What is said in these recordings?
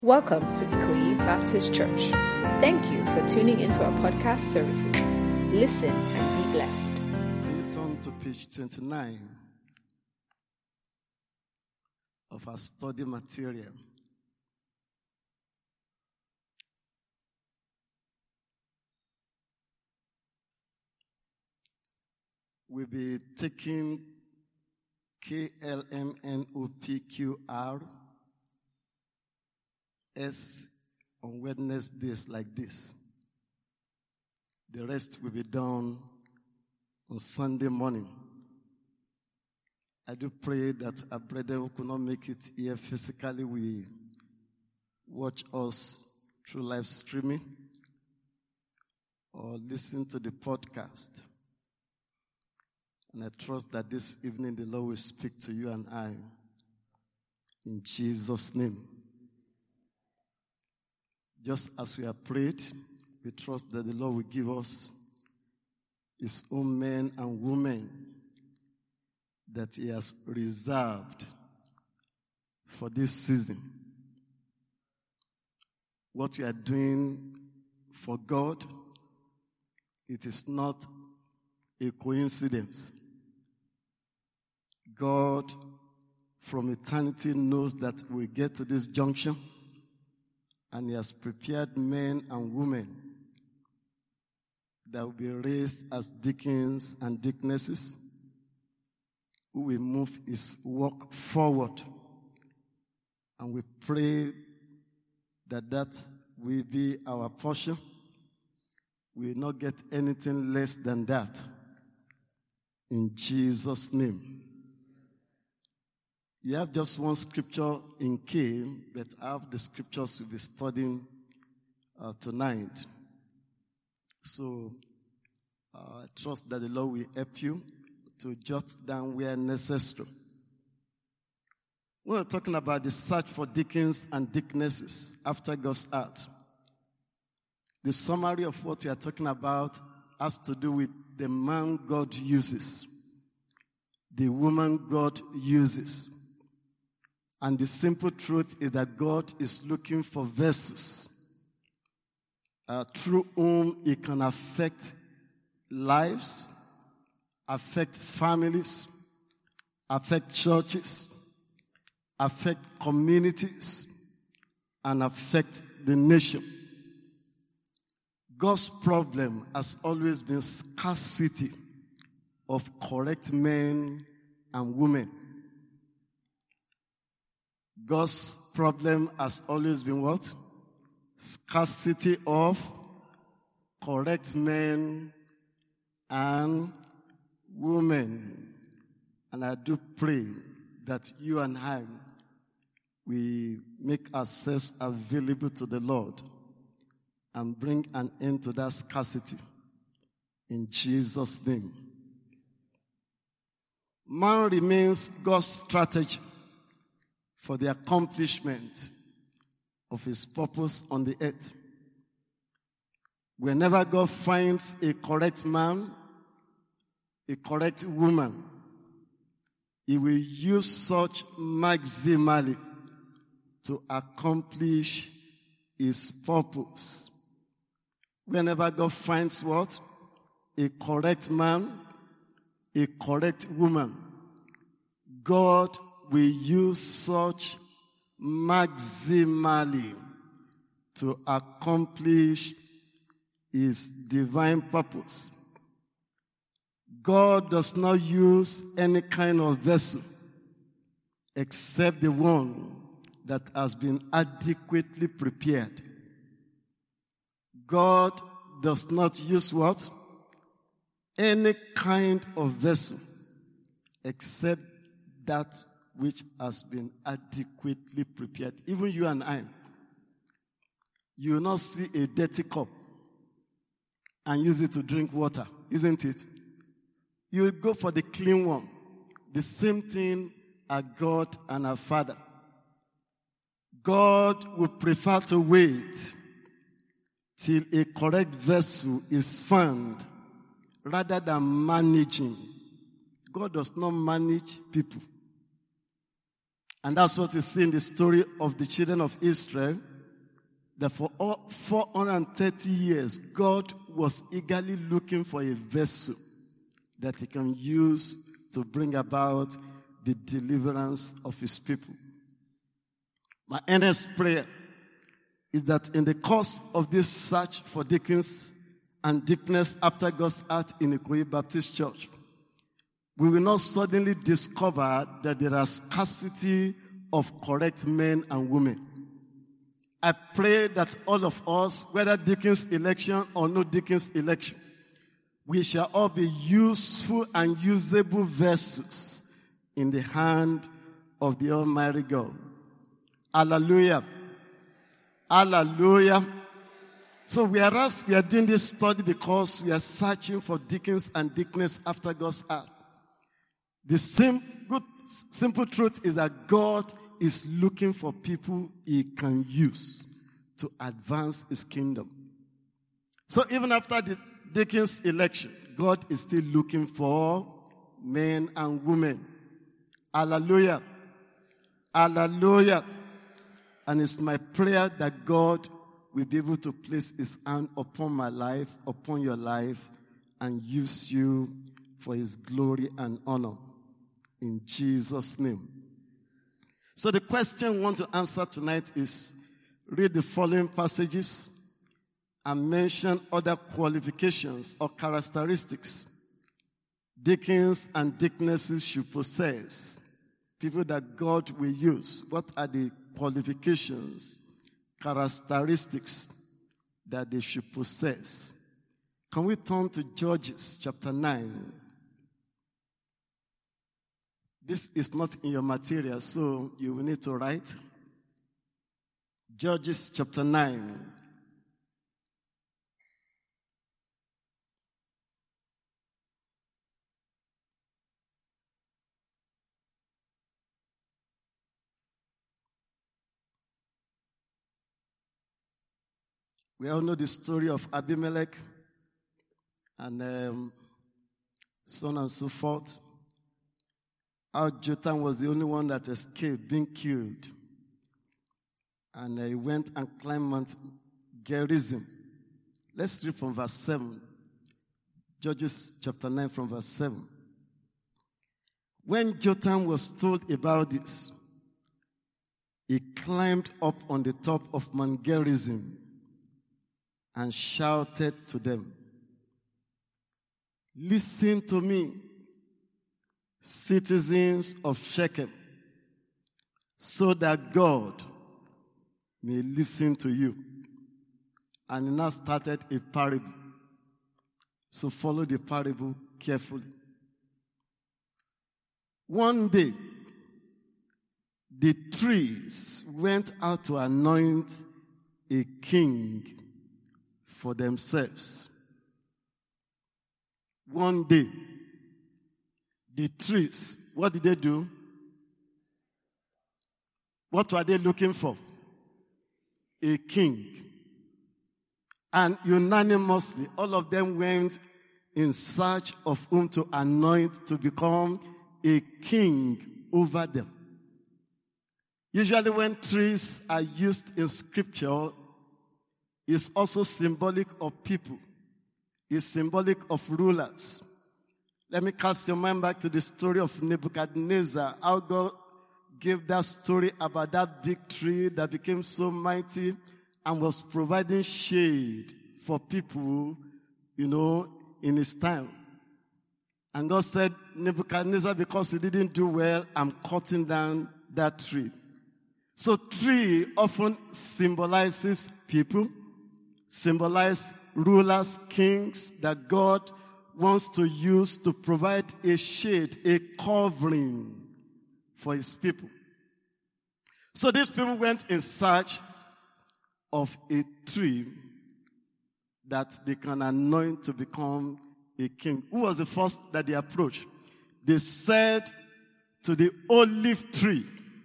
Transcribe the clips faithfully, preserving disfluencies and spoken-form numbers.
Welcome to Ikoyi Baptist Church. Thank you for tuning into our podcast services. Listen and be blessed. Can you turn to page twenty-nine of our study material? We'll be taking K L M N O P Q R S on Wednesdays like this. The rest will be done on Sunday morning. I do pray that our brethren who could not make it here physically will watch us through live streaming or listen to the podcast. And I trust that this evening the Lord will speak to you and I in Jesus' name. Just as we have prayed, we trust that the Lord will give us His own men and women that He has reserved for this season. What we are doing for God, it is not a coincidence. God from eternity knows that we get to this junction, and He has prepared men and women that will be raised as deacons and deaconesses who will move His work forward. And we pray that that will be our portion. We will not get anything less than that. In Jesus' name. You have just one scripture in K, but I have the scriptures we'll be studying uh, tonight. So uh, I trust that the Lord will help you to jot down where necessary. We're talking about the search for deacons and deaconesses after God's heart. The summary of what we are talking about has to do with the man God uses, the woman God uses. And the simple truth is that God is looking for vessels uh, through whom He can affect lives, affect families, affect churches, affect communities, and affect the nation. God's problem has always been scarcity of correct men and women. God's problem has always been what? Scarcity of correct men and women. And I do pray that you and I, we make ourselves available to the Lord and bring an end to that scarcity. In Jesus' name. Man remains God's strategy for the accomplishment of His purpose on the earth. Whenever God finds a correct man, a correct woman, He will use such maximally to accomplish His purpose. Whenever God finds what? A correct man, a correct woman, God will use such maximally to accomplish His divine purpose. God does not use any kind of vessel except the one that has been adequately prepared. God does not use what? Any kind of vessel except that which has been adequately prepared. Even you and I, you will not see a dirty cup and use it to drink water, isn't it? You will go for the clean one. The same thing are God and our Father. God would prefer to wait till a correct vessel is found rather than managing. God does not manage people. And that's what you see in the story of the children of Israel that for all four hundred thirty years, God was eagerly looking for a vessel that he can use to bring about the deliverance of his people. My earnest prayer is that in the course of this search for deacons and deaconess after God's heart in Ikoyi Baptist Church, we will not suddenly discover that there are scarcity of correct men and women. I pray that all of us, whether deacons election or no deacons election, we shall all be useful and usable vessels in the hand of the Almighty God. Hallelujah. Hallelujah. So whereas we are doing this study because we are searching for deacons and deaconess after God's heart, the same good, simple truth is that God is looking for people he can use to advance his kingdom. So even after the deacons election, God is still looking for men and women. Hallelujah. Hallelujah. And it's my prayer that God will be able to place his hand upon my life, upon your life, and use you for his glory and honor. In Jesus' name. So the question I want to answer tonight is, read the following passages and mention other qualifications or characteristics deacons and deaconesses should possess. People that God will use. What are the qualifications, characteristics that they should possess? Can we turn to Judges chapter nine? This is not in your material, so you will need to write. Judges chapter nine. We all know the story of Abimelech and um, so on and so forth. How Jotham was the only one that escaped being killed. And uh, he went and climbed Mount Gerizim. Let's read from verse seven. Judges chapter nine from verse seven. When Jotham was told about this, he climbed up on the top of Mount Gerizim and shouted to them, "Listen to me, citizens of Shechem, so that God may listen to you." And he now started a parable. So follow the parable carefully. One day, the trees went out to anoint a king for themselves. One day, the trees, what did they do? What were they looking for? A king. And unanimously, all of them went in search of whom to anoint to become a king over them. Usually when trees are used in scripture, it's also symbolic of people. It's symbolic of rulers. Let me cast your mind back to the story of Nebuchadnezzar, how God gave that story about that big tree that became so mighty and was providing shade for people, you know, in his time. And God said, Nebuchadnezzar, because he didn't do well, I'm cutting down that tree. So tree often symbolizes people, symbolize rulers, kings that God wants to use to provide a shade, a covering for his people. So these people went in search of a tree that they can anoint to become a king. Who was the first that they approached? They said to the olive tree,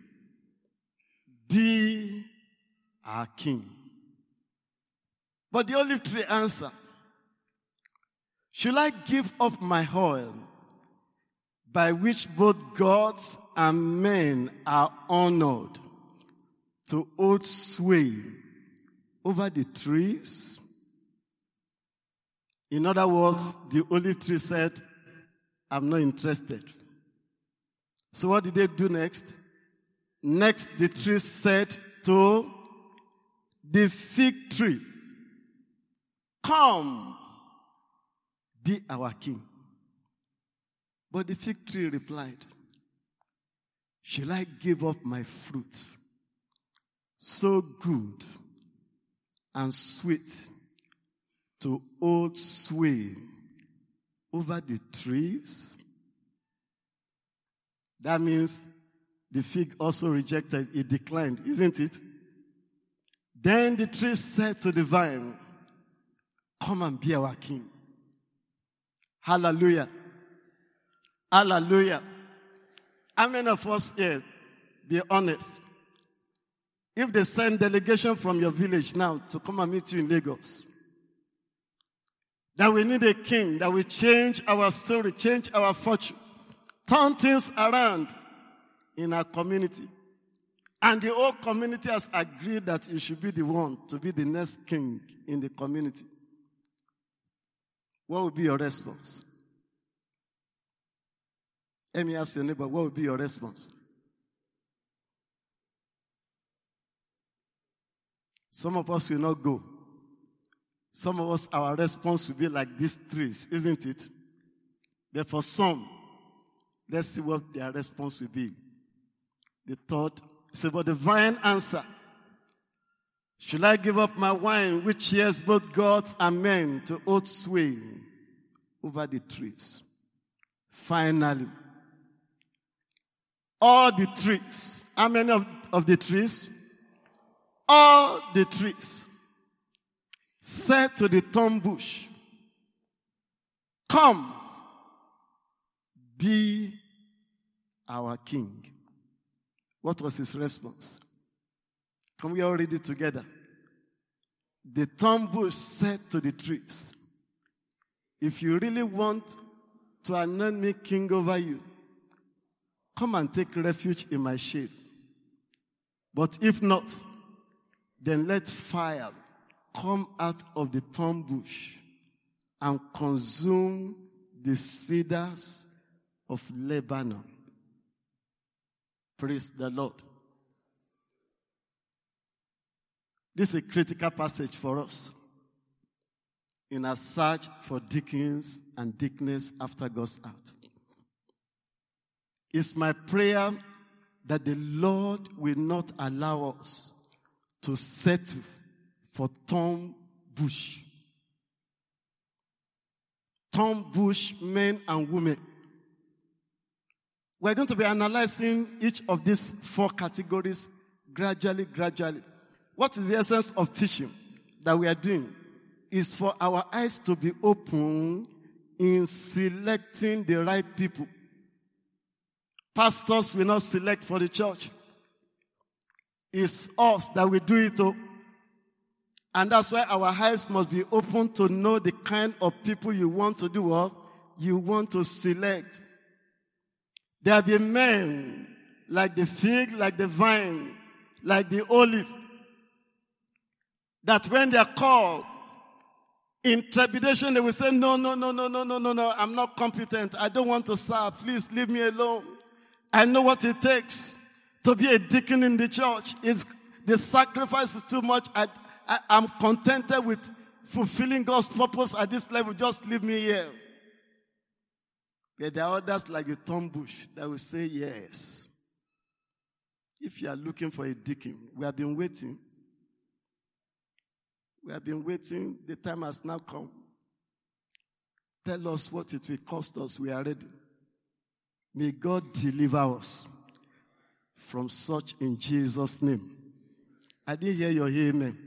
"Be our king." But the olive tree answered, "Should I give up my oil, by which both gods and men are honored, to hold sway over the trees. In other words, the olive tree said, I'm not interested. So what did they do next? Next, the tree said to the fig tree, come, be our king. But the fig tree replied, shall I give up my fruit, so good and sweet, to hold sway over the trees? That means the fig also rejected, it declined, isn't it? Then the tree said to the vine, come and be our king. Hallelujah. Hallelujah. How many of us here, be honest, if they send delegation from your village now to come and meet you in Lagos, that we need a king that will change our story, change our fortune, turn things around in our community, and the whole community has agreed that you should be the one to be the next king in the community, what would be your response? Let me ask your neighbor, what would be your response? Some of us will not go. Some of us, our response will be like these trees, isn't it? But for some, let's see what their response will be. The third, say, but the vine answered, should I give up my wine, which cheers both gods and men, to hold sway over the trees? Finally, all the trees, how many of, of the trees? All the trees said to the thorn bush, come, be our king. What was his response? Can we all read it together? The thorn bush said to the trees, if you really want to anoint me king over you, come and take refuge in my shade. But if not, then let fire come out of the thorn bush and consume the cedars of Lebanon. Praise the Lord. This is a critical passage for us in our search for deacons and deaconess after God's heart. It's my prayer that the Lord will not allow us to settle for thorn bush. Thorn bush men and women. We're going to be analyzing each of these four categories gradually, gradually. What is the essence of teaching that we are doing? Is for our eyes to be open in selecting the right people. Pastors will not select for the church. It's us that will do it all. And that's why our eyes must be open to know the kind of people you want to do what you want to select. There will be men like the fig, like the vine, like the olive, that when they are called, in trepidation, they will say, no, no, no, no, no, no, no, no, I'm not competent. I don't want to serve. Please leave me alone. I know what it takes to be a deacon in the church. It's, the sacrifice is too much. I, I, I'm contented with fulfilling God's purpose at this level. Just leave me here. But there are others like the thorn bush that will say yes. If you are looking for a deacon, we have been waiting. We have been waiting. The time has now come. Tell us what it will cost us. We are ready. May God deliver us from such in Jesus' name. I didn't hear your amen.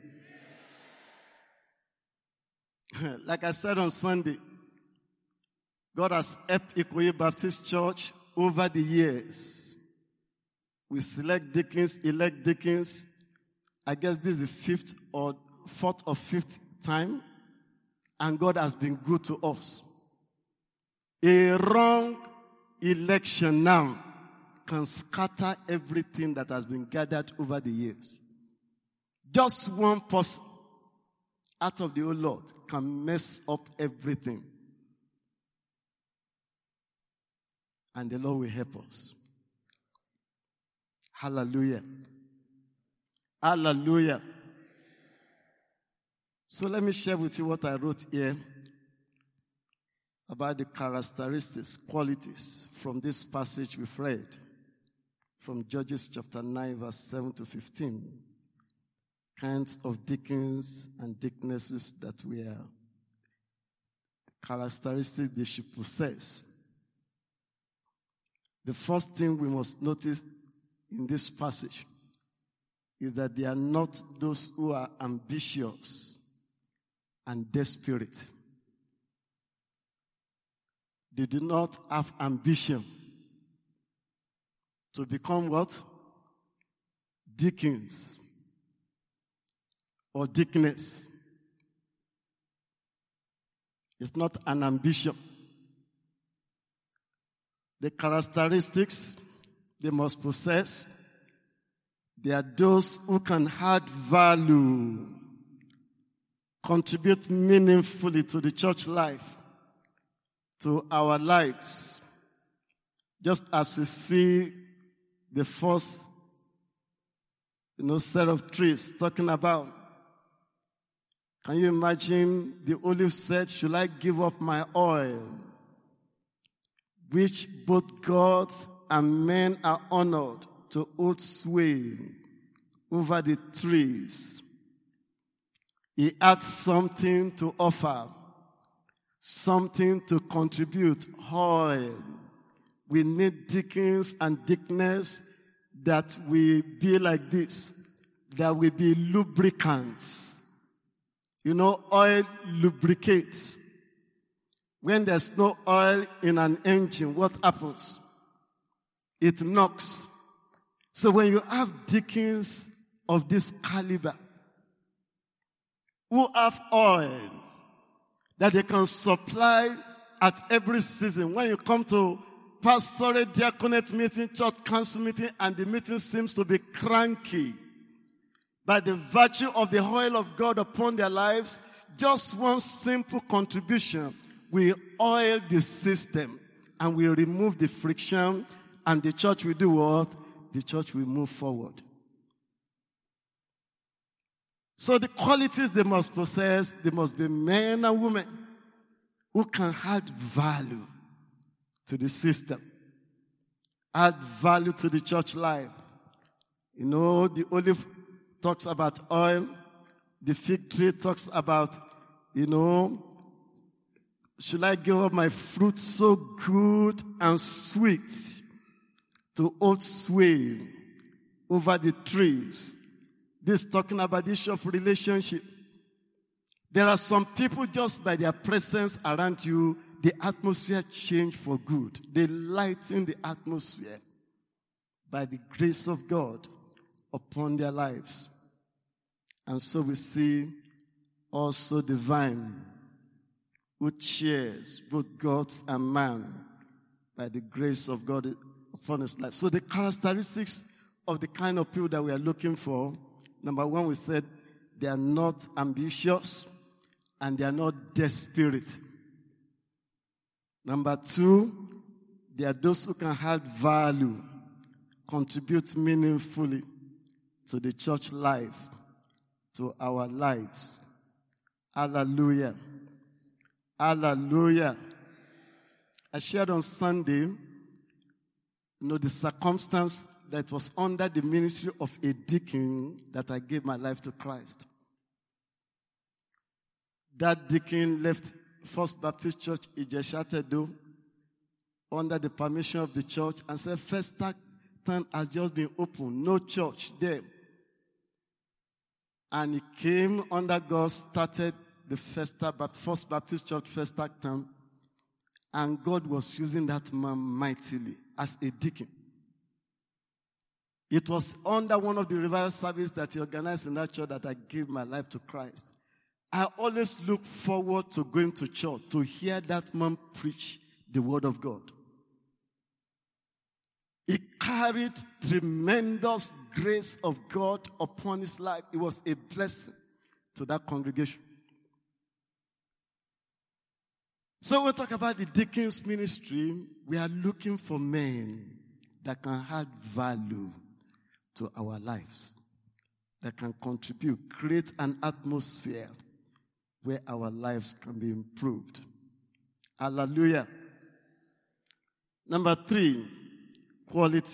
Like I said on Sunday, God has helped Ikoyi Baptist Church over the years. We select deacons, elect deacons. I guess this is the fifth or fourth or fifth time. And God has been good to us. A wrong election now can scatter everything that has been gathered over the years. Just one person out of the whole lot can mess up everything. And the Lord will help us. Hallelujah. Hallelujah. So let me share with you what I wrote here about the characteristics, qualities from this passage we've read from Judges chapter nine, verse seven to fifteen. Kinds of deacons and deaconesses that we are, characteristics they should possess. The first thing we must notice in this passage is that they are not those who are ambitious and desperate. They do not have ambition to become what? Deacons or deaconess. It's not an ambition. The characteristics they must possess, they are those who can add value, contribute meaningfully to the church life, to our lives. Just as we see the first, you know, set of trees talking about. Can you imagine the olive said, should I give up my oil, which both gods and men are honored, to hold sway over the trees? He had something to offer, something to contribute, oil. We need deacons and deaconess that will be like this, that will be lubricants. You know, oil lubricates. When there's no oil in an engine, what happens? It knocks. So when you have deacons of this caliber, who have oil that they can supply at every season, when you come to pastoral diaconate meeting, church council meeting, and the meeting seems to be cranky, by the virtue of the oil of God upon their lives, just one simple contribution will oil the system and will remove the friction, and the church will do what? The church will move forward. So the qualities they must possess, they must be men and women who can add value to the system, add value to the church life. You know, the olive talks about oil. The fig tree talks about, you know, should I give up my fruit so good and sweet to hold sway over the trees? This is talking about the issue of relationship. There are some people, just by their presence around you, the atmosphere change for good. They lighten the atmosphere by the grace of God upon their lives. And so we see also the vine who cheers both gods and man by the grace of God upon his life. So the characteristics of the kind of people that we are looking for, number one, we said they are not ambitious and they are not desperate. Number two, they are those who can add value, contribute meaningfully to the church life, to our lives. Hallelujah. Hallelujah. I shared on Sunday, you know, the circumstance that was under the ministry of a deacon that I gave my life to Christ. That deacon left First Baptist Church Ijesha-Tedo under the permission of the church and said, First Time has just been opened, no church there. And he came under God, started the First Baptist Church First Time, and God was using that man mightily as a deacon. It was under one of the revival services that he organized in that church that I gave my life to Christ. I always look forward to going to church to hear that man preach the word of God. He carried tremendous grace of God upon his life. It was a blessing to that congregation. So we'll talk about the deacons ministry. We are looking for men that can add value to our lives, that can contribute, create an atmosphere where our lives can be improved. Hallelujah. Number three, quality.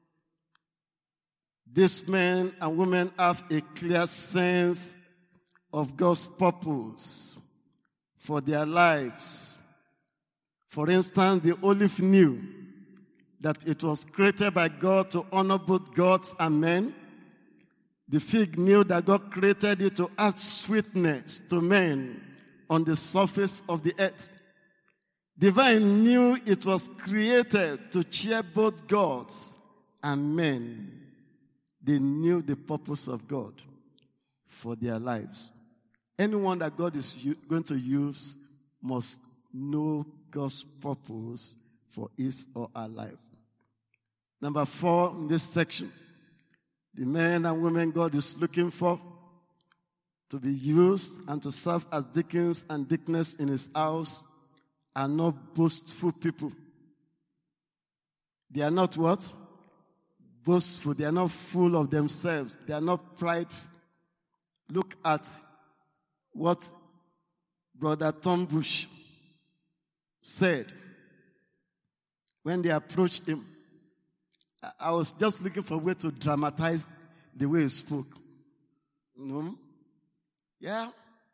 These men and women have a clear sense of God's purpose for their lives. For instance, the olive knew that it was created by God to honor both gods and men. The fig knew that God created it to add sweetness to men on the surface of the earth. The vine knew it was created to cheer both gods and men. They knew the purpose of God for their lives. Anyone that God is going to use must know God's purpose for his or her life. Number four in this section, the men and women God is looking for to be used and to serve as deacons and deaconess in his house are not boastful people. They are not what? Boastful. They are not full of themselves. They are not prideful. Look at what Brother Tom Bush said when they approached him. I was just looking for a way to dramatize the way he spoke. You know? Yeah.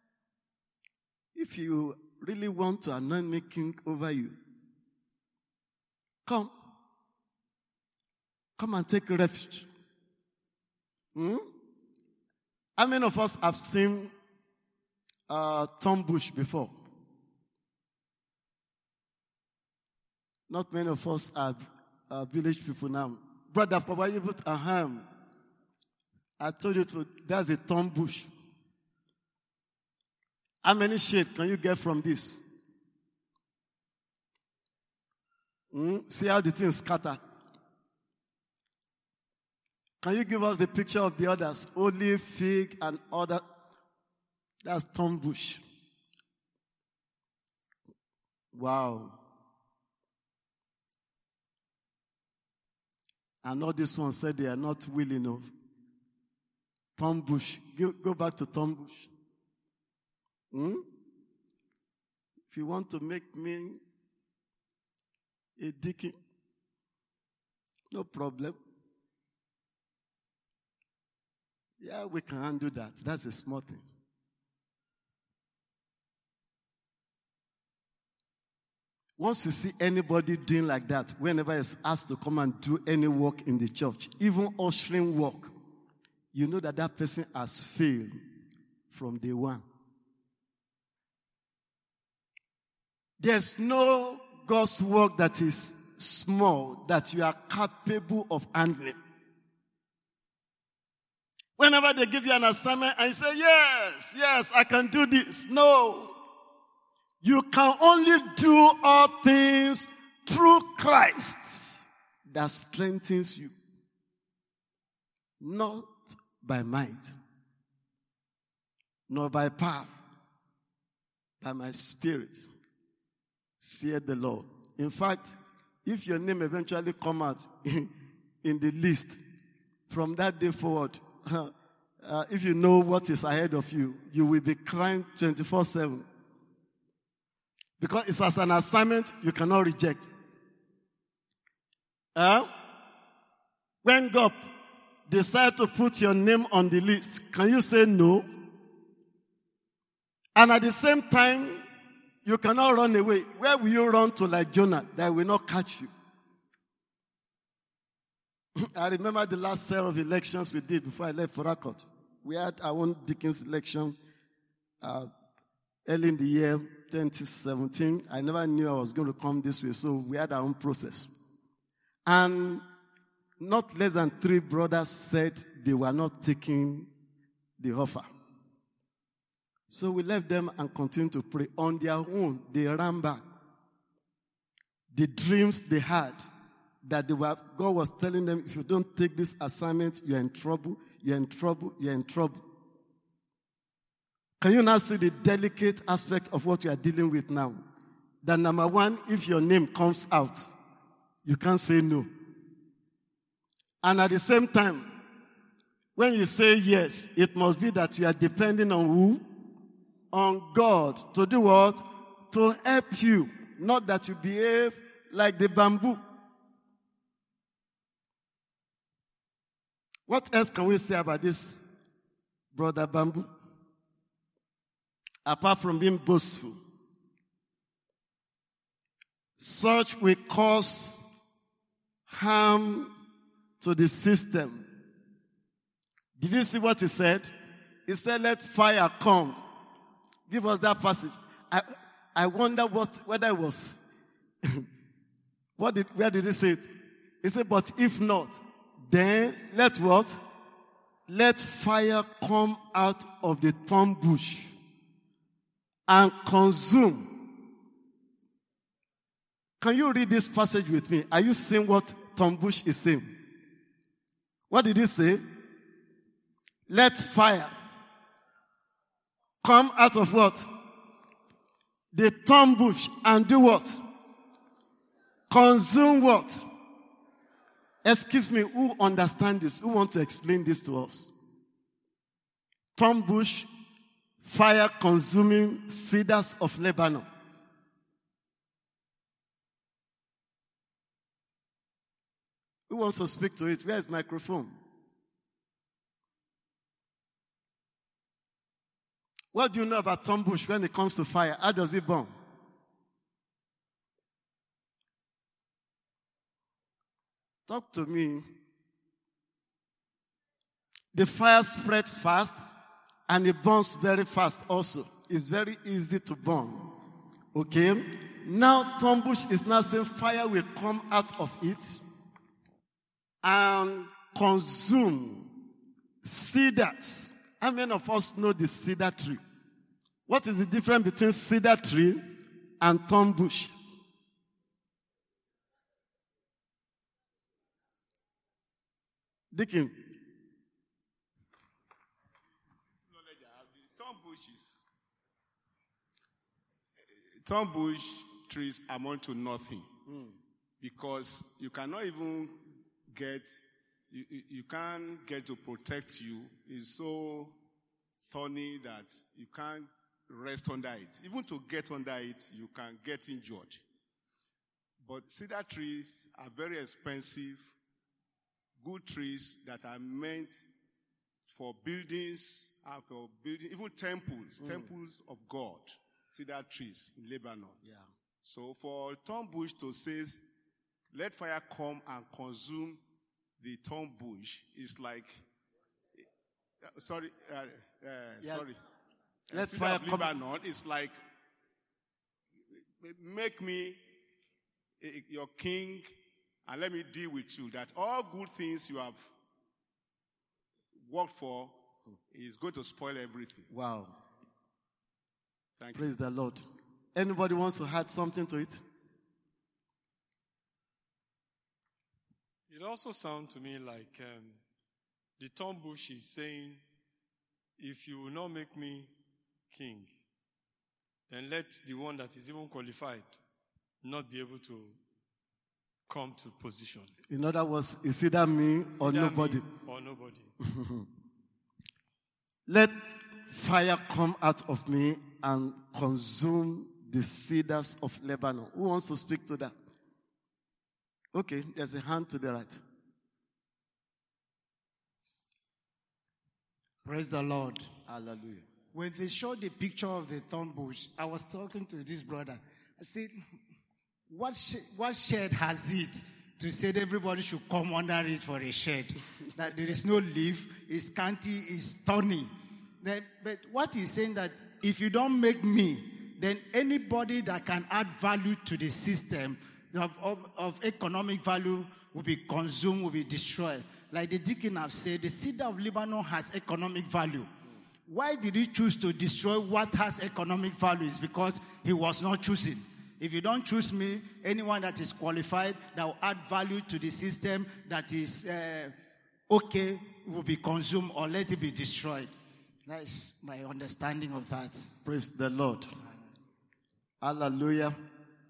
If you really want to anoint me king over you, come. Come and take refuge. Hmm? How many of us have seen uh, Tom Bush before? Not many of us are uh, village people now. Brother, probably put a ham. I told you to, there's a Tom Bush. How many shades can you get from this? Hmm? See how the thing scatter. Can you give us the picture of the others? Olive, fig, and other. That's Tom Bush. Wow. And all this one said they are not willing of. Tom Bush. Go, go back to Tom Bush. Hmm? If you want to make me a deacon, no problem. Yeah, we can handle that. That's a small thing. Once you see anybody doing like that, whenever it's asked to come and do any work in the church, even ushering work, you know that that person has failed from day one. There's no God's work that is small, that you are capable of handling. Whenever they give you an assignment and you say, yes, yes, I can do this. No. You can only do all things through Christ that strengthens you. Not by might, nor by power, by my spirit, saith the Lord. In fact, if your name eventually comes out in, in the list, from that day forward, uh, uh, if you know what is ahead of you, you will be crying twenty-four seven. Because it's as an assignment you cannot reject. Uh, when God decides to put your name on the list, can you say no? And at the same time, you cannot run away. Where will you run to like Jonah that will not catch you? I remember the last set of elections we did before I left for Harcourt. We had our own Dickens election uh, early in the year twenty seventeen. I never knew I was going to come this way, so we had our own process. And not less than three brothers said they were not taking the offer. So we left them and continued to pray. On their own, they ran back. The dreams they had, that they were, God was telling them, if you don't take this assignment, you're in trouble, you're in trouble, you're in trouble. Can you now see the delicate aspect of what you are dealing with now? that number one, if your name comes out, you can't say no. And at the same time, when you say yes, it must be that you are depending on who? On God. To do what? To help you. Not that you behave like the bamboo. What else can we say about this brother bamboo? Apart from being boastful. Such will cause harm to the system. Did you see what he said? He said, let fire come. Give us that passage. I, I wonder what, whether it was, what did, where did he say it? He said, but if not, then let what? Let fire come out of the thorn bush and consume. Can you read this passage with me? Are you seeing what thorn bush is saying? What did he say? Let fire come out of what? The thorn bush and do what? Consume what? Excuse me, who understand this? Who want to explain this to us? Thorn bush, fire consuming cedars of Lebanon. Who wants to speak to it? Where is microphone? What do you know about thorn bush when it comes to fire? How does it burn? Talk to me. The fire spreads fast and it burns very fast also. It's very easy to burn. Okay? Now thorn bush is now saying fire will come out of it and consume cedars. How many of us know the cedar tree? What is the difference between cedar tree and thorn bush? Dickin. Thorn bushes, thorn bush trees amount to nothing mm. because you cannot even get, you, you can't get to protect you. It's so thorny that you can't rest under it. Even to get under it, you can get injured. But cedar trees are very expensive, good trees that are meant for buildings, uh, for building, even temples, mm. temples of God, cedar trees in Lebanon. Yeah. So for thorn bush to say, let fire come and consume the thorn bush, is like, uh, sorry, uh, uh, yeah. sorry. Let uh, fire come. Lebanon is like, make me uh, your king and let me deal with you. That all good things you have worked for is going to spoil everything. Wow. Thank Praise you. the Lord. Anybody wants to add something to it? It also sounds to me like um, the thorn bush is saying, if you will not make me king, then let the one that is even qualified not be able to come to position. In other words, it's either me It's or either nobody. me or nobody. Let fire come out of me and consume the cedars of Lebanon. Who wants to speak to that? Okay, there's a hand to the right. Praise the Lord. Hallelujah. When they showed the picture of the thorn bush, I was talking to this brother. I said, what, sh- what shade has it to say that everybody should come under it for a shade? That there is no leaf, it's scanty, it's thorny. Then, but what he's saying that if you don't make me, then anybody that can add value to the system of, of, of economic value will be consumed, will be destroyed. Like the deacon have said, the cedar of Lebanon has economic value. Why did he choose to destroy what has economic value? It's because he was not choosing. If you don't choose me, anyone that is qualified, that will add value to the system, that is uh, okay, will be consumed or let it be destroyed. That is my understanding of that. Praise the Lord. Hallelujah.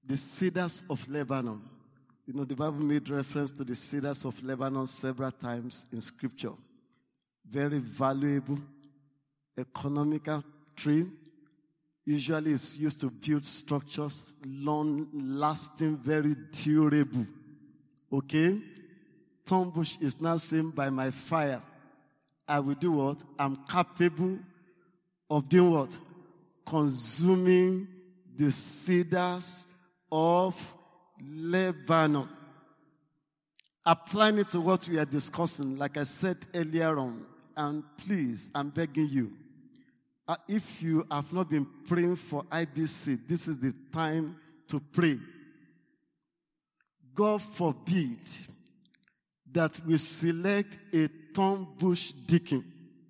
the cedars of Lebanon. You know, the Bible made reference to the cedars of Lebanon several times in Scripture. Very valuable, economical tree. Usually it's used to build structures, long-lasting, very durable. Okay? Thorn bush is now saying, by my fire, I will do what? I'm capable of doing what? Consuming the cedars of Lebanon. Applying it to what we are discussing, like I said earlier on, and please, I'm begging you, uh, if you have not been praying for I B C, this is the time to pray. God forbid that we select a thorn bush deacon.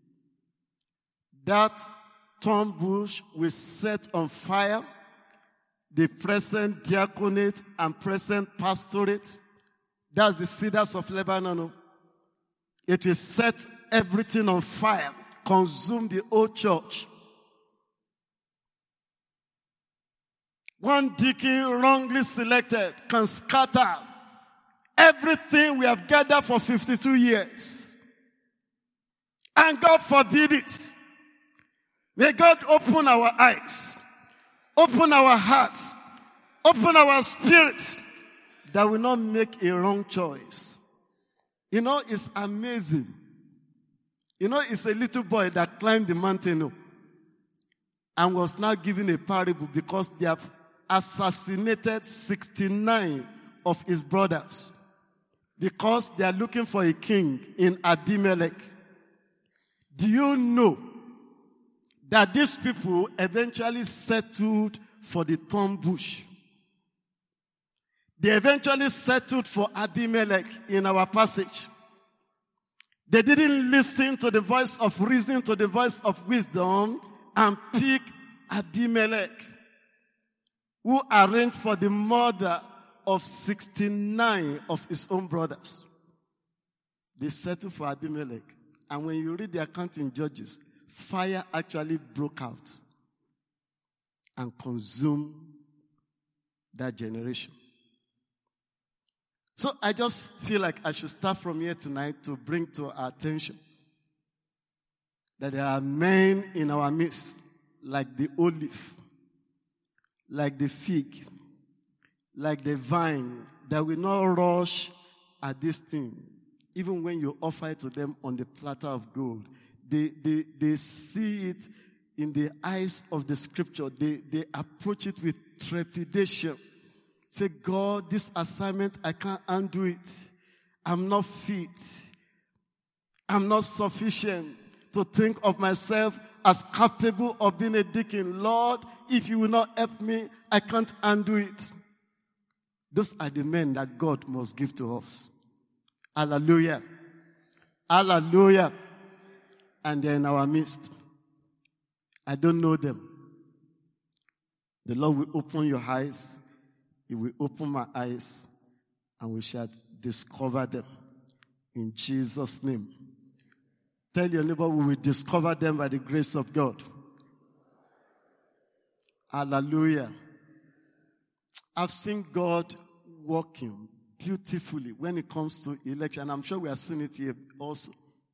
That thorn bush will set on fire the present diaconate and present pastorate. That's the cedars of Lebanon. It will set everything on fire, consume the whole church. One deacon wrongly selected can scatter everything we have gathered for fifty-two years. And God forbid it. May God open our eyes, open our hearts, open our spirit, that we not make a wrong choice. You know, it's amazing. You know, it's a little boy that climbed the mountain and was now given a parable because they have assassinated sixty-nine of his brothers because they are looking for a king in Abimelech. Do you know that these people eventually settled for the thorn bush? They eventually settled for Abimelech in our passage. They didn't listen to the voice of reason, to the voice of wisdom, and pick Abimelech, who arranged for the murder of sixty-nine of his own brothers. They settled for Abimelech. And when you read the account in Judges, fire actually broke out and consumed that generation. So I just feel like I should start from here tonight to bring to our attention that there are men in our midst, like the olive, like the fig, like the vine, that will not rush at this thing. Even when you offer it to them on the platter of gold, they, they, they see it in the eyes of the scripture. They, they approach it with trepidation. Say, God, this assignment, I can't undo it. I'm not fit. I'm not sufficient to think of myself as capable of being a deacon. Lord, if you will not help me, I can't undo it. Those are the men that God must give to us. Hallelujah. Hallelujah. And they're in our midst. I don't know them. The Lord will open your eyes. He will open my eyes, and we shall discover them in Jesus' name. Tell your neighbor, we will discover them by the grace of God. Hallelujah. I've seen God working beautifully when it comes to election. I'm sure we have seen it here also.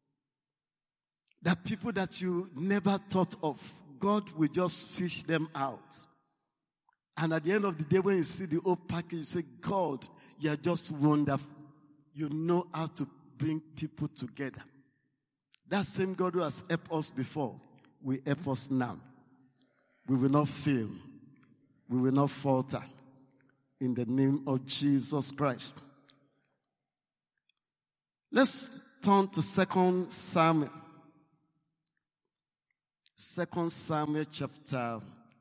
That people that you never thought of, God will just fish them out. And at the end of the day, when you see the whole package, you say, God, you are just wonderful. You know how to bring people together. That same God who has helped us before will help us now. We will not fail. We will not falter. In the name of Jesus Christ. Let's turn to Second Samuel. Second Samuel chapter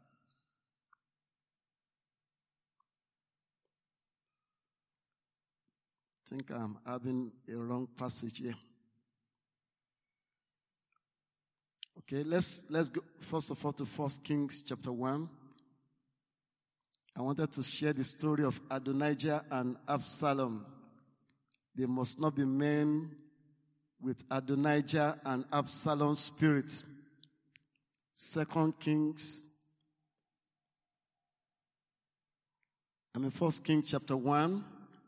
I think I'm having a wrong passage here. Okay, let's let's go first of all to First Kings chapter one. I wanted to share the story of Adonijah and Absalom. They must not be men with Adonijah and Absalom's spirit. Second Kings I'm in First Kings chapter one.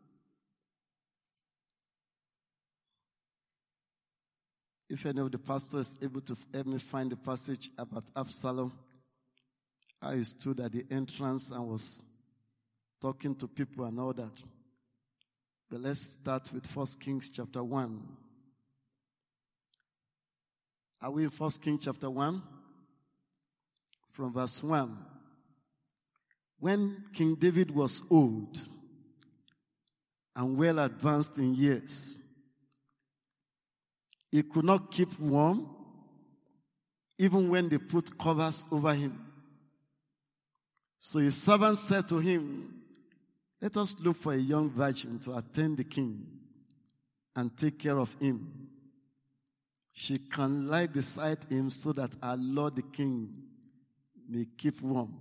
If any of the pastors is able to help me find the passage about Absalom, how he stood at the entrance and was talking to people and all that. But let's start with First Kings chapter one. Are we in First Kings chapter one? From verse one. When King David was old and well advanced in years, he could not keep warm, even when they put covers over him. So his servant said to him, "Let us look for a young virgin to attend the king and take care of him. She can lie beside him so that our Lord the king may keep warm."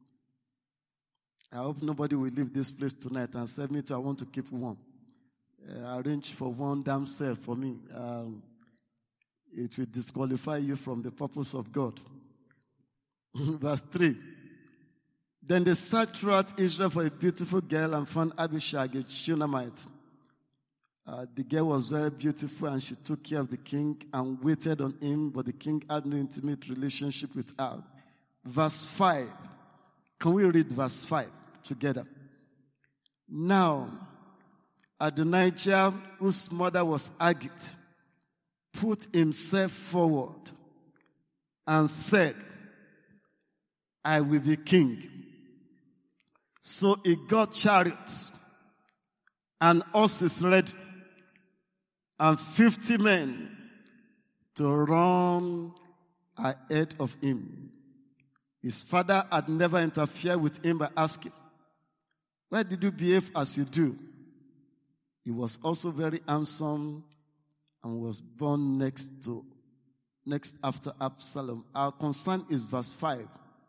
I hope nobody will leave this place tonight and say, "Me too, I want to keep warm." Uh, arrange for one damn self for me. Um, it will disqualify you from the purpose of God. Verse three. Then they searched throughout Israel for a beautiful girl and found Abishag, a Shunammite. Uh, the girl was very beautiful and she took care of the king and waited on him, but the king had no intimate relationship with her. Verse five. Can we read verse five together? Now, Adonijah, whose mother was Haggith, put himself forward and said, "I will be king." So he got chariots and horses ready and fifty men to run ahead of him. His father had never interfered with him by asking, "Why did you behave as you do?" He was also very handsome and was born next to, next after Absalom. Our concern is verse five.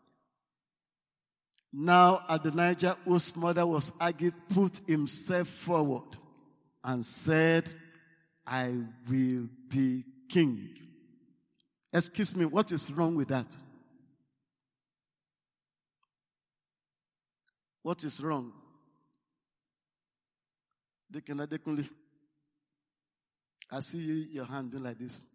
Now Adonijah, whose mother was Haggith, put himself forward and said, "I will be king." Excuse me, what is wrong with that? What is wrong? Deacon Adekunle, I see you, your hand doing like this.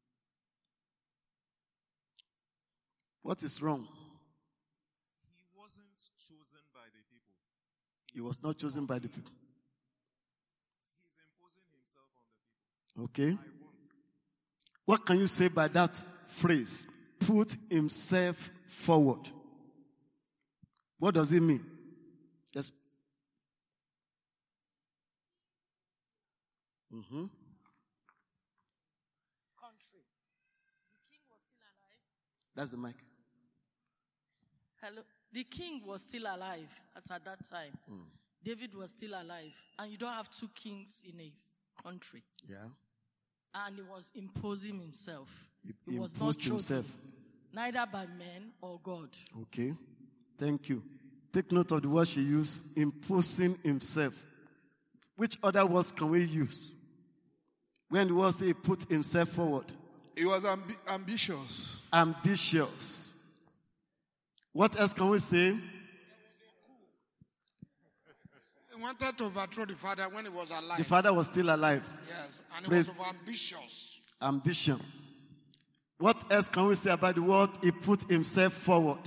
What is wrong? He wasn't chosen by the people. He was not chosen by the people. He's imposing himself on the people. Okay. I won't. What can you say by that phrase? Put himself forward. What does it mean? Yes. Mm-hmm. Country. The king was still alive. That's the mic. Hello. The king was still alive as at that time. Mm. David was still alive. And you don't have two kings in a country. Yeah. And he was imposing himself. He, He he was not imposed chosen, himself. neither by men or God. Okay. Thank you. Take note of the word she used, imposing himself. Which other words can we use? When the word say he put himself forward. He was ambi- ambitious. Ambitious. What else can we say? He wanted to overthrow the father when he was alive. The father was still alive. Yes, and Praise- he was ambitious. Ambition. What else can we say about the word he put himself forward?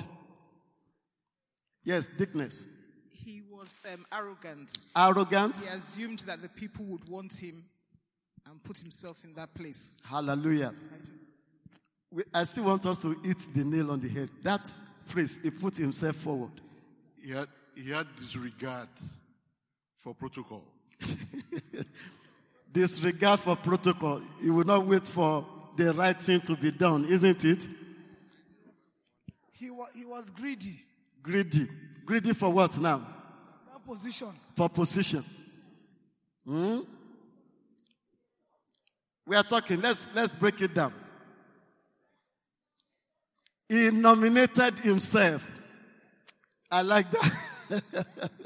Yes, Dickness. He was um, arrogant. Arrogant. He assumed that the people would want him and put himself in that place. Hallelujah. We, I still want us to hit the nail on the head. That phrase, he put himself forward. He had, he had disregard for protocol. Disregard for protocol. He will not wait for the right thing to be done, isn't it? He was, he was greedy. Greedy. Greedy for what now? That position. For position. Hmm? We are talking. Let's, let's break it down. He nominated himself. I like that.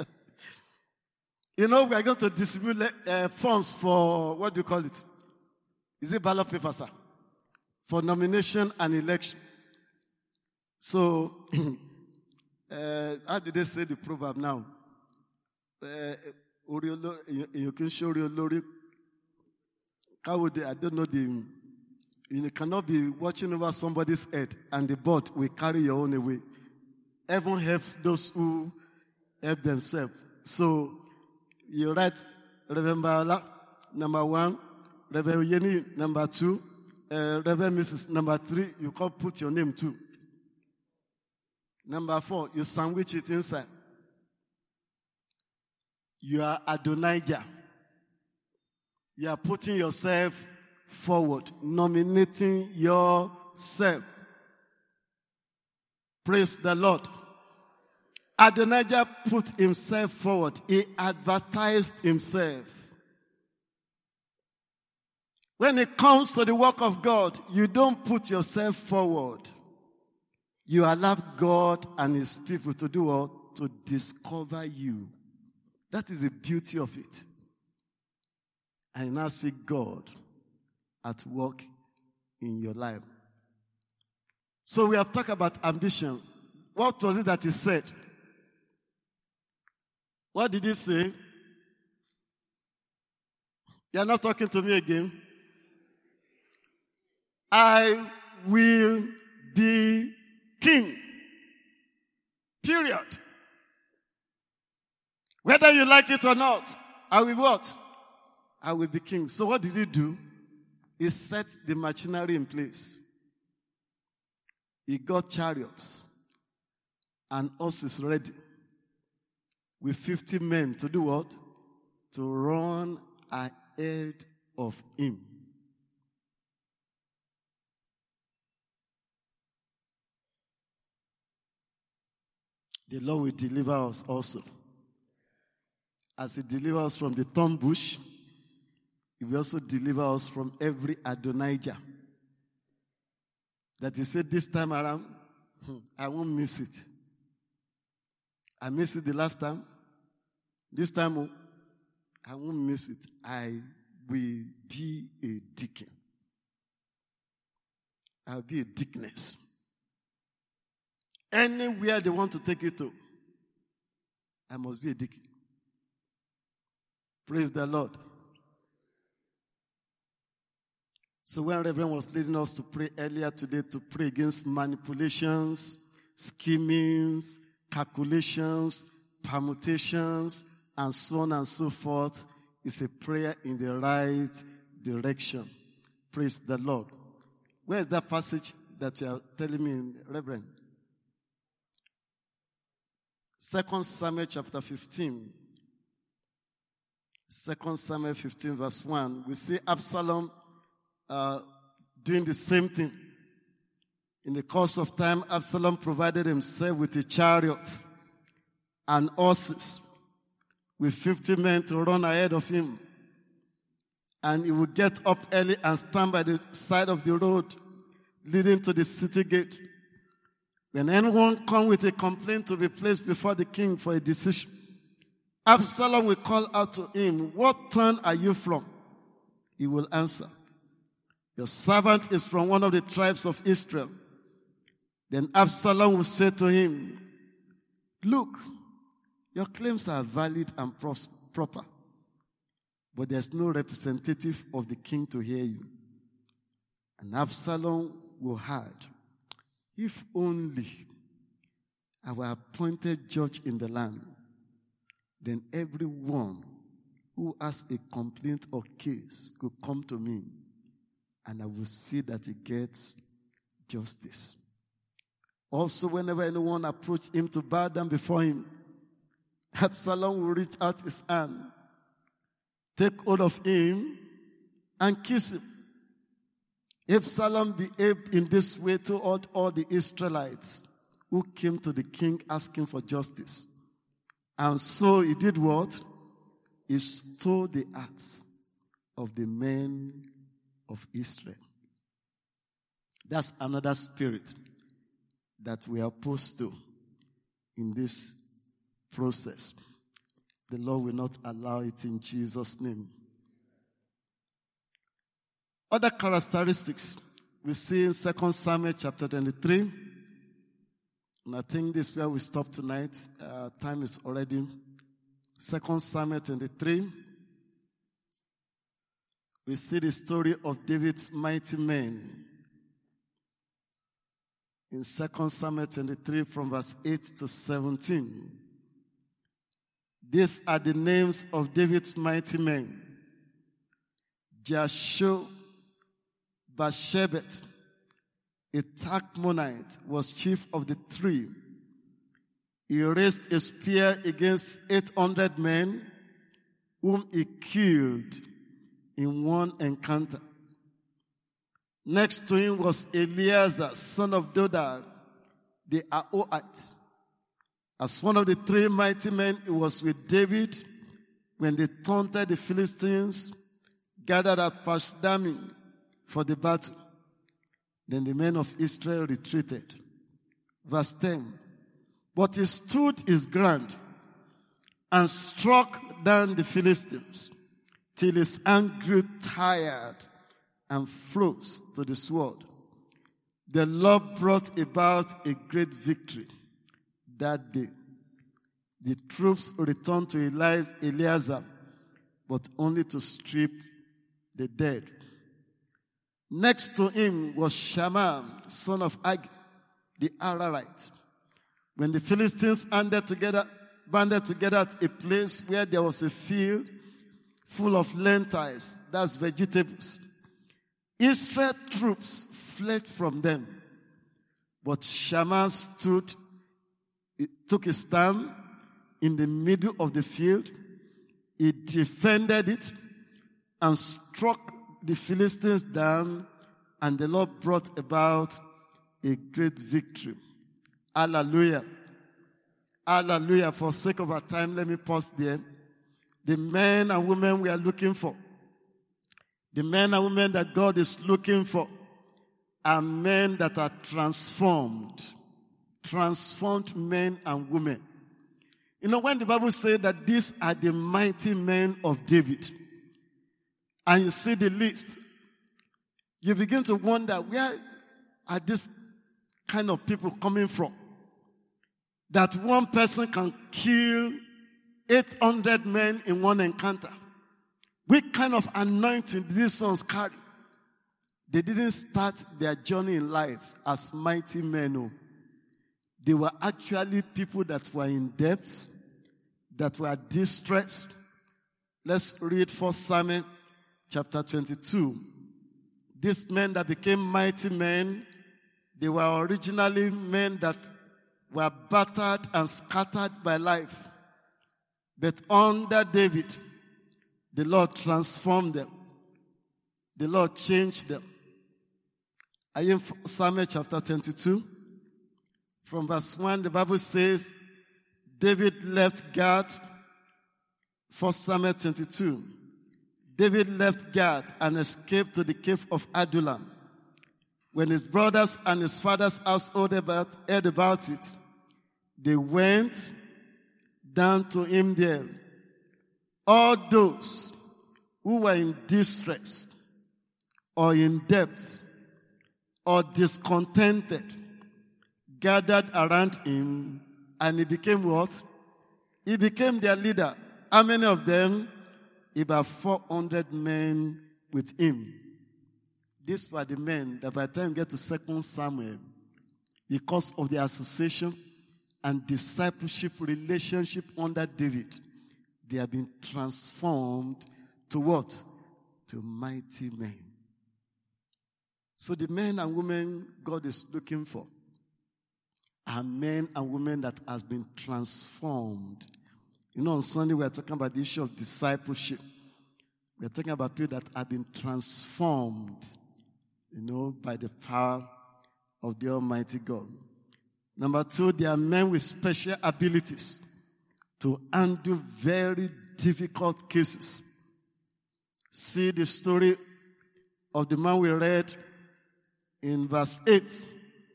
You know, we are going to distribute uh, funds for, what do you call it? Is it ballot paper, sir? For nomination and election. So, uh, how do they say the proverb now? uh, orí olórí, èèyàn kì í ṣe orí olórí. Káwọ́dé, I don't know the. You cannot be watching over somebody's head and the bird will carry your own away. Heaven helps those who help themselves. So you write Reverend Bala, number one, Reverend Yeni, number two, uh, Reverend Missus number three, you can put your name too. Number four, you sandwich it inside. You are Adonijah. You are putting yourself forward, nominating yourself. Praise the Lord. Adonijah put himself forward. He advertised himself. When it comes to the work of God, you don't put yourself forward. You allow God and his people to do what? To discover you. That is the beauty of it. And you now see God at work in your life. So we have talked about ambition. What was it that he said? What did he say? You are not talking to me again. I will be king. Period. Whether you like it or not, I will what? I will be king. So what did he do? He set the machinery in place. He got chariots and horses ready with fifty men to do what? To run ahead of him. The Lord will deliver us also. As he delivers us from the thorn bush, he will also deliver us from every Adonijah. That he said this time around, I won't miss it. I missed it the last time. This time, I won't miss it. I will be a deacon. I'll be a deaconess. Anywhere they want to take it to, I must be a deacon. Praise the Lord. So when Reverend was leading us to pray earlier today, to pray against manipulations, schemings, calculations, permutations, and so on and so forth, it's a prayer in the right direction. Praise the Lord. Where is that passage that you are telling me, Reverend? Second Samuel chapter fifteen. Second Samuel fifteen verse one. We see Absalom uh, doing the same thing. In the course of time, Absalom provided himself with a chariot and horses with fifty men to run ahead of him. And he would get up early and stand by the side of the road leading to the city gate. When anyone come with a complaint to be placed before the king for a decision, Absalom will call out to him, "What town are you from?" He will answer, "Your servant is from one of the tribes of Israel." Then Absalom will say to him, "Look, your claims are valid and pros- proper, but there's no representative of the king to hear you." And Absalom will add, "If only our appointed judge in the land, then everyone who has a complaint or case could come to me, and I will see that he gets justice." Also, whenever anyone approached him to bow down before him, Absalom will reach out his hand, take hold of him, and kiss him. Absalom behaved in this way toward all the Israelites who came to the king asking for justice. And so he did what? He stole the hearts of the men of Israel. That's another spirit that we are opposed to in this process. The Lord will not allow it in Jesus' name. Other characteristics we see in Second Samuel chapter twenty-three. And I think this is where we stop tonight. Uh, time is already Second Samuel twenty-three, we see the story of David's mighty men. In Second Samuel twenty-three, from verse eight to seventeen. These are the names of David's mighty men. Jashob Bashebet, a Tachmonite, was chief of the three. He raised a spear against eight hundred men, whom he killed in one encounter. Next to him was Eleazar, son of Dodad, the Ahohite. As one of the three mighty men, he was with David when they taunted the Philistines, gathered at Pashdamim for the battle. Then the men of Israel retreated. Verse ten. But he stood his ground and struck down the Philistines till his hand grew tired and froze to the sword. The Lord brought about a great victory that day. The troops returned to Eleazar, but only to strip the dead. Next to him was Shammah, son of Ag, the Ararite. When the Philistines banded together, banded together at a place where there was a field full of lentils, that's vegetables, Israel troops fled from them. But Shammah stood, took his stand in the middle of the field. He defended it and struck the Philistines down, and the Lord brought about a great victory. Hallelujah. Hallelujah. For sake of our time, let me pause there. The men and women we are looking for, the men and women that God is looking for, are men that are transformed. Transformed men and women. You know, when the Bible says that these are the mighty men of David, and you see the list, you begin to wonder, where are these kind of people coming from? That one person can kill eight hundred men in one encounter. What kind of anointing did these ones carry? They didn't start their journey in life as mighty men. No. They were actually people that were in debt, that were distressed. Let's read First Samuel chapter twenty-two. These men that became mighty men, they were originally men that were battered and scattered by life. But under David, the Lord transformed them. The Lord changed them. Are you in Samuel chapter twenty-two? From verse one, the Bible says, David left Gath. First Samuel twenty-two. David left Gath and escaped to the cave of Adullam. When his brothers and his father's household heard about it, they went down to him there. All those who were in distress or in debt or discontented gathered around him, and he became what? He became their leader. How many of them? About four hundred men with him. These were the men that by the time you get to Second Samuel, because of the association and discipleship relationship under David, they have been transformed to what? To mighty men. So the men and women God is looking for are men and women that has been transformed. You know, on Sunday we are talking about the issue of discipleship. We are talking about people that have been transformed, you know, by the power of the Almighty God. Number two, they are men with special abilities to handle very difficult cases. See the story of the man we read in verse eight,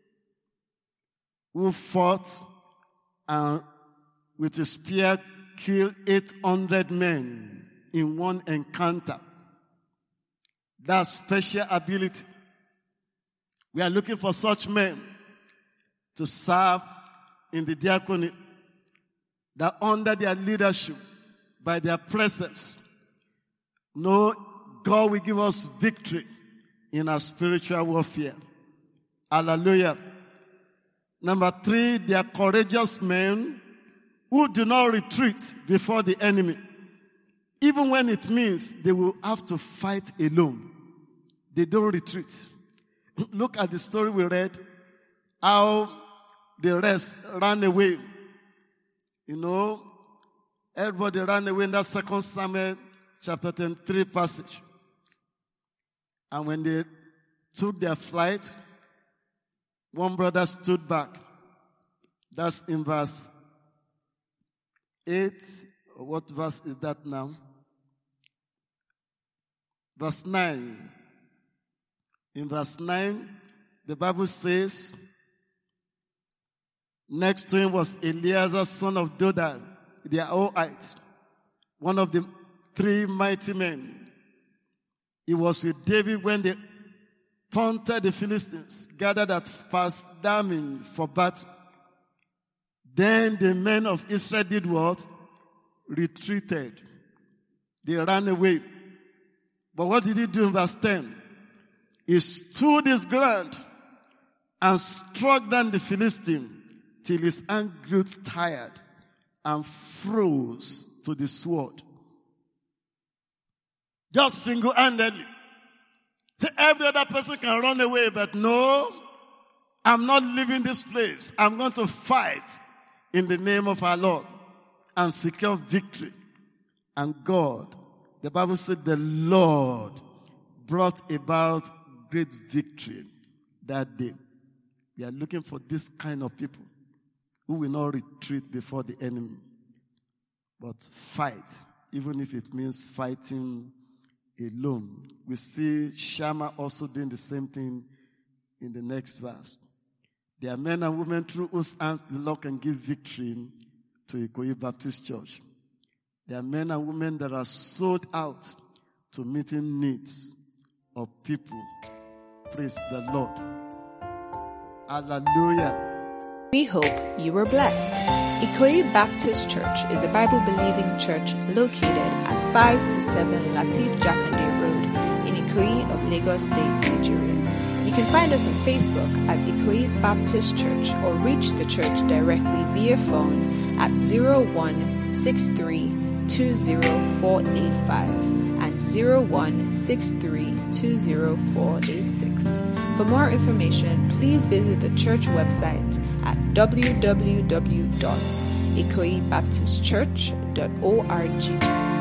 who fought and with a spear killed eight hundred men in one encounter. That's special ability. We are looking for such men to serve in the diaconate, that under their leadership, by their presence. No, God will give us victory in our spiritual warfare. Hallelujah. Number three, they are courageous men who do not retreat before the enemy. Even when it means they will have to fight alone, they don't retreat. Look at the story we read, how the rest ran away. You know, everybody ran away in that second Samuel chapter twenty-three passage. And when they took their flight, one brother stood back. That's in verse eight. What verse is that now? Verse nine. In verse nine, the Bible says, next to him was Eleazar, son of Dodai, the Ahohite, one of the three mighty men. He was with David when they taunted the Philistines, gathered at Pas-dammim for battle. Then the men of Israel did what? Retreated. They ran away. But what did he do in verse ten? He stood his ground and struck down the Philistine till his hand grew tired and froze to the sword. Just single-handedly. So every other person can run away, but no, I'm not leaving this place. I'm going to fight in the name of our Lord and secure victory. And God, the Bible said the Lord brought about great victory that day. We are looking for this kind of people who will not retreat before the enemy, but fight, even if it means fighting alone. We see Shammah also doing the same thing in the next verse. There are men and women through whose hands the Lord can give victory to Ikoyi Baptist Church. There are men and women that are sold out to meeting needs of people. Praise the Lord. Hallelujah. We hope you were blessed. Ikoyi Baptist Church is a Bible-believing church located at five to seven Lateef Jakande Road in Ikoyi of Lagos State, Nigeria. You can find us on Facebook at Ikoyi Baptist Church or reach the church directly via phone at zero one six three two zero four eight five and zero one six three two zero four eight six. For more information, please visit the church website at w w w dot ikoyi baptist church dot org.